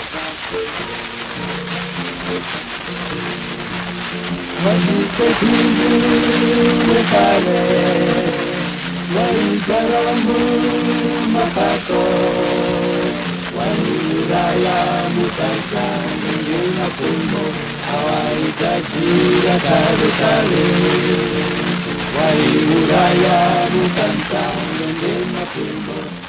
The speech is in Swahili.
Wajitekindu waigaramu makato wairaya mutansa ningina pumo awaitajira kale wairaya mutansa ningina pumo